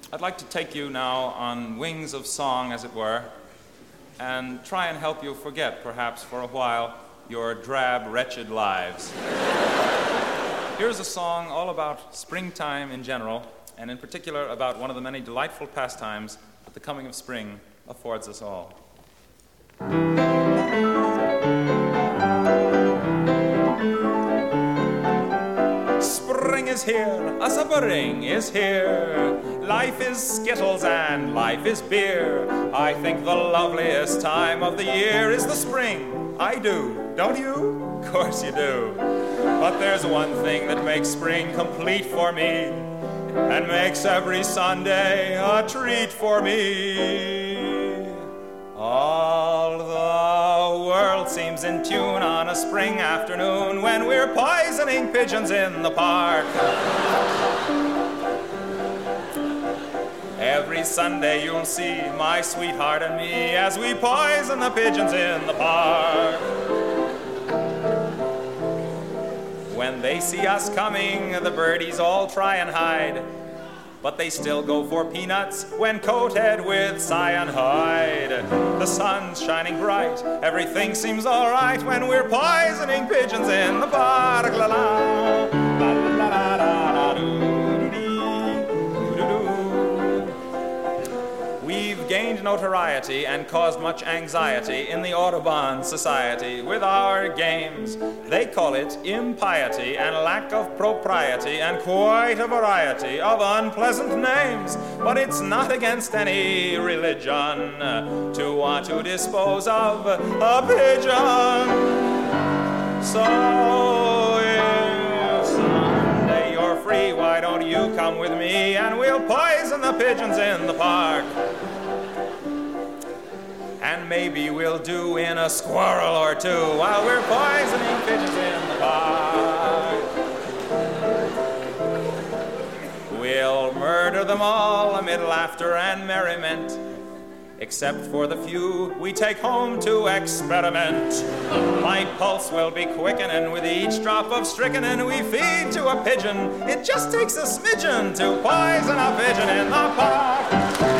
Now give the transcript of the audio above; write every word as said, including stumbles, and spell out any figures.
I'd like to take you now on wings of song, as it were, and try and help you forget, perhaps for a while, your drab, wretched lives. Here's a song all about springtime in general, and in particular about one of the many delightful pastimes that the coming of spring affords us all. Spring is here, a spring is here. Life is Skittles and life is beer. I think the loveliest time of the year is the spring. I do, don't you? Of course you do. But there's one thing that makes spring complete for me, and makes every Sunday a treat for me. All the world seems in tune on a spring afternoon when we're poisoning pigeons in the park. Every Sunday you'll see my sweetheart and me as we poison the pigeons in the park. When they see us coming, the birdies all try and hide, but they still go for peanuts when coated with cyanide. The sun's shining bright, everything seems all right when we're poisoning pigeons in the park. La la, la la la la la doo. We've gained notoriety and caused much anxiety in the Audubon Society with our games. They call it impiety and lack of propriety and quite a variety of unpleasant names. But it's not against any religion to want to dispose of a pigeon. So if Sunday you're free, why don't you come with me and we'll poison the pigeons in the park. And maybe we'll do in a squirrel or two while we're poisoning pigeons in the park. We'll murder them all amid laughter and merriment, except for the few we take home to experiment. My pulse will be quickening with each drop of strychnine we feed to a pigeon. It just takes a smidgen to poison a pigeon in the park.